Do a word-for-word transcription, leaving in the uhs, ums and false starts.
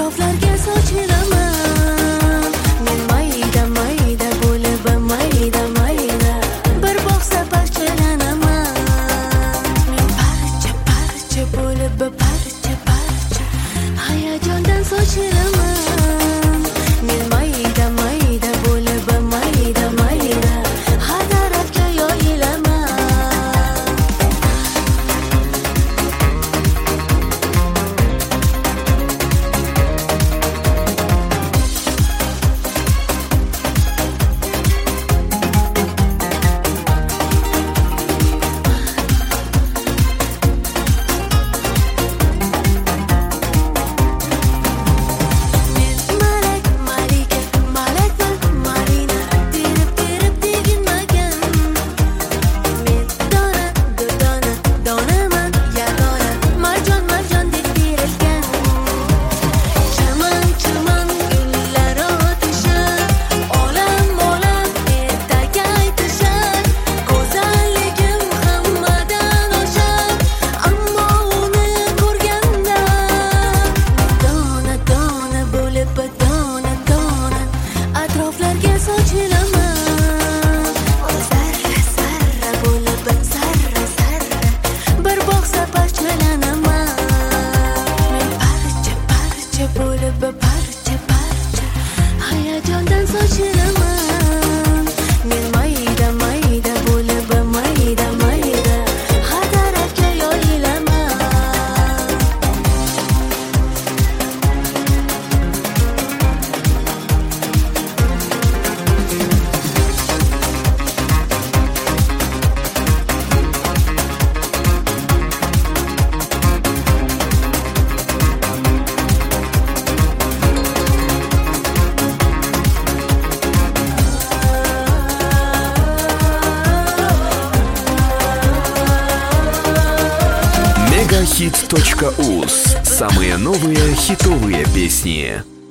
atroflarga sochilaman. Men mayda mayda bo'lib mayda mayda bir boqsa parchalanaman. Men parcha parcha bo'lib parcha parcha hayajondan sochilaman. Men mayda mayda bo'lib mayda mayda har tarafga yoyilaman. Parcha parcha hayajondan sochilaman. Men mayda mayda bo'lib mayda mayda har tarafga yoyilaman. мегахит точка уз. Самые новые хитовые песни.